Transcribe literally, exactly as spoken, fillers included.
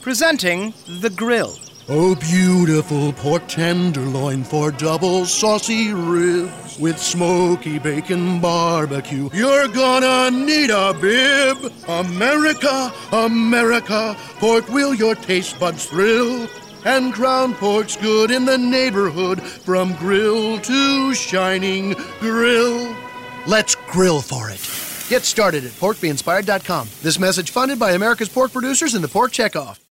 Presenting the grill. Oh, beautiful pork tenderloin for double saucy ribs with smoky bacon barbecue. You're gonna need a bib. America, America, pork will your taste buds thrill. And ground pork's good in the neighborhood from grill to shining grill. Let's grill for it. Get started at pork be inspired dot com. This message funded by America's pork producers and the Pork Checkoff.